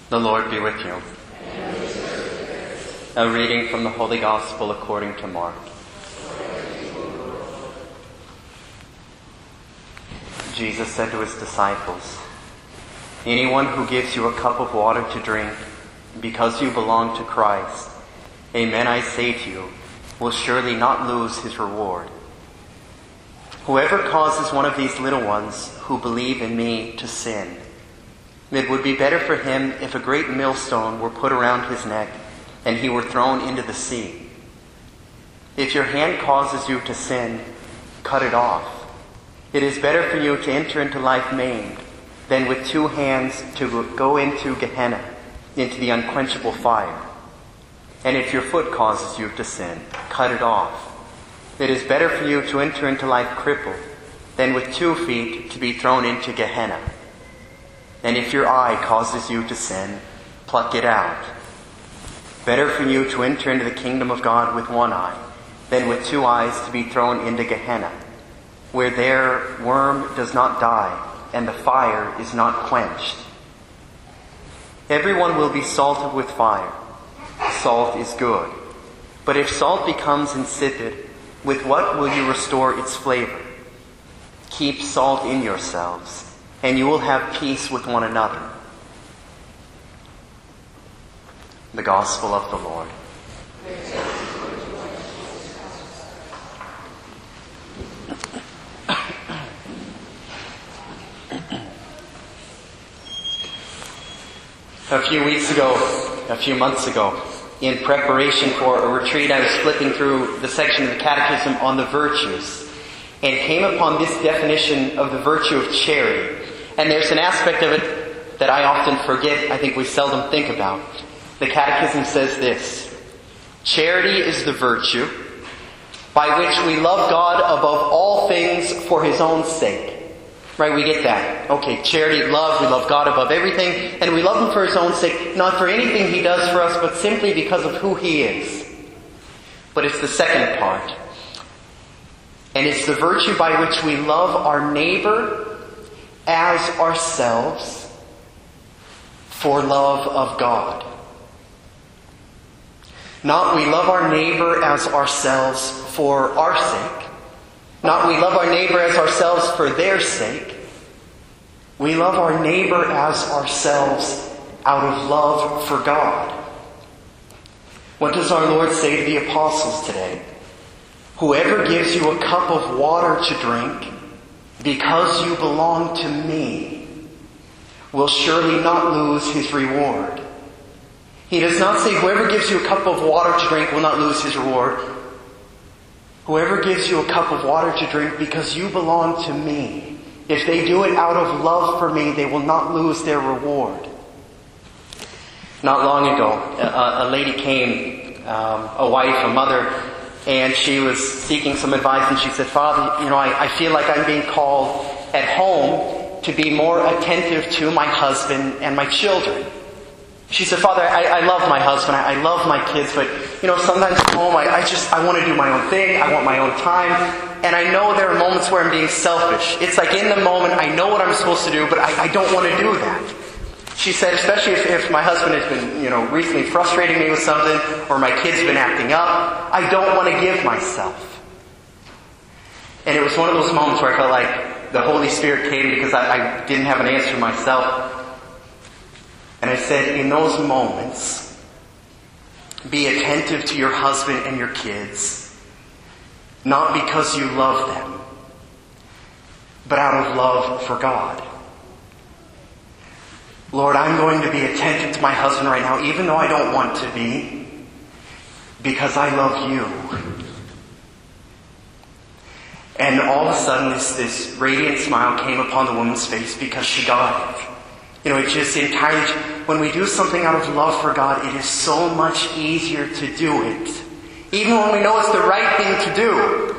The Lord be with you. A reading from the Holy Gospel according to Mark. Jesus said to his disciples, "Anyone who gives you a cup of water to drink, because you belong to Christ, amen, I say to you, will surely not lose his reward. Whoever causes one of these little ones who believe in me to sin, it would be better for him if a great millstone were put around his neck and he were thrown into the sea. If your hand causes you to sin, cut it off. It is better for you to enter into life maimed than with two hands to go into Gehenna, into the unquenchable fire. And if your foot causes you to sin, cut it off. It is better for you to enter into life crippled than with 2 feet to be thrown into Gehenna. And if your eye causes you to sin, pluck it out. Better for you to enter into the kingdom of God with 1 eye than with 2 eyes to be thrown into Gehenna, where their worm does not die and the fire is not quenched. Everyone will be salted with fire. Salt is good. But if salt becomes insipid, with what will you restore its flavor? Keep salt in yourselves, and you will have peace with one another." The Gospel of the Lord. A few months ago, in preparation for a retreat, I was flipping through the section of the Catechism on the virtues and came upon this definition of the virtue of charity. And there's an aspect of it that I often forget, I think we seldom think about. The Catechism says this: "Charity is the virtue by which we love God above all things for His own sake." Right, we get that. Okay, charity, love, we love God above everything, and we love Him for His own sake, not for anything He does for us, but simply because of who He is. But it's the second part. And it's the virtue by which we love our neighbor as ourselves for love of God. Not we love our neighbor as ourselves for our sake. Not we love our neighbor as ourselves for their sake. We love our neighbor as ourselves out of love for God. What does our Lord say to the apostles today? "Whoever gives you a cup of water to drink, because you belong to me, will surely not lose his reward." He does not say whoever gives you a cup of water to drink will not lose his reward. Whoever gives you a cup of water to drink because you belong to me, if they do it out of love for me, they will not lose their reward. Not long ago, a lady came, a wife, a mother, and she was seeking some advice, and she said, "Father, I feel like I'm being called at home to be more attentive to my husband and my children." She said, "Father, I love my husband, I love my kids, but sometimes at home I want to do my own thing, I want my own time, and I know there are moments where I'm being selfish. It's like in the moment I know what I'm supposed to do, but I don't want to do that." She said, especially if my husband has been, recently frustrating me with something, or my kids have been acting up, I don't want to give myself. And it was one of those moments where I felt like the Holy Spirit came because I didn't have an answer myself. And I said, in those moments, be attentive to your husband and your kids, not because you love them, but out of love for God. Lord, I'm going to be attentive to my husband right now, even though I don't want to be, because I love you. And all of a sudden, this radiant smile came upon the woman's face because she got it. It just entirely, when we do something out of love for God, it is so much easier to do it. Even when we know it's the right thing to do.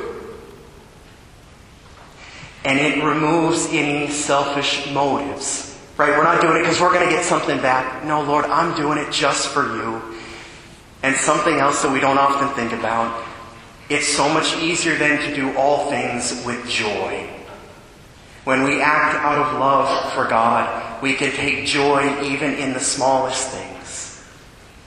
And it removes any selfish motives. Right? We're not doing it because we're going to get something back. No, Lord, I'm doing it just for you. And something else that we don't often think about, it's so much easier then to do all things with joy. When we act out of love for God, we can take joy even in the smallest things.